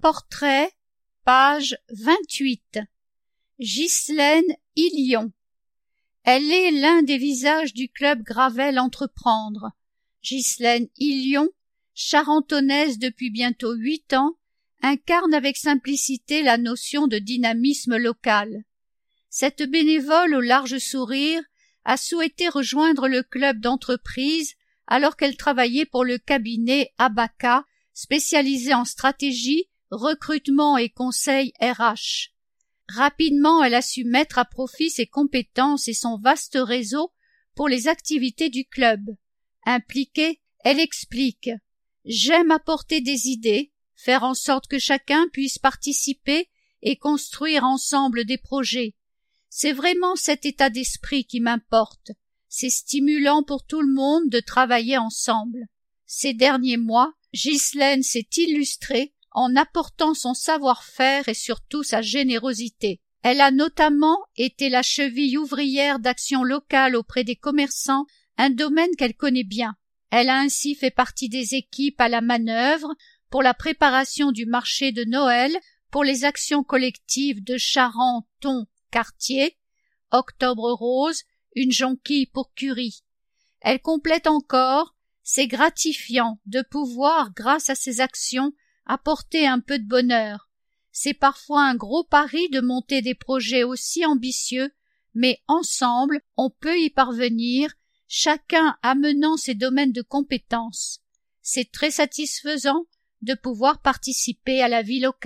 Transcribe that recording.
Portrait, page 28. Ghislaine Illion. Elle est l'un des visages du club Gravel Entreprendre. Ghislaine Illion, charentonnaise depuis bientôt 8 ans, incarne avec simplicité la notion de dynamisme local. Cette bénévole au large sourire a souhaité rejoindre le club d'entreprise alors qu'elle travaillait pour le cabinet Abaca, spécialisé en stratégie, recrutement et conseil RH. Rapidement, elle a su mettre à profit ses compétences et son vaste réseau pour les activités du club. Impliquée, elle explique « J'aime apporter des idées, faire en sorte que chacun puisse participer et construire ensemble des projets. C'est vraiment cet état d'esprit qui m'importe. C'est stimulant pour tout le monde de travailler ensemble. » Ces derniers mois, Ghislaine s'est illustrée en apportant son savoir-faire et surtout sa générosité. Elle a notamment été la cheville ouvrière d'action locale auprès des commerçants, un domaine qu'elle connaît bien. Elle a ainsi fait partie des équipes à la manœuvre pour la préparation du marché de Noël, pour les actions collectives de Charenton-Cartier, Octobre Rose, une jonquille pour Curie. Elle complète encore « C'est gratifiant de pouvoir, grâce à ces actions, apporter un peu de bonheur. C'est parfois un gros pari de monter des projets aussi ambitieux, mais ensemble, on peut y parvenir, chacun amenant ses domaines de compétences. C'est très satisfaisant de pouvoir participer à la vie locale. »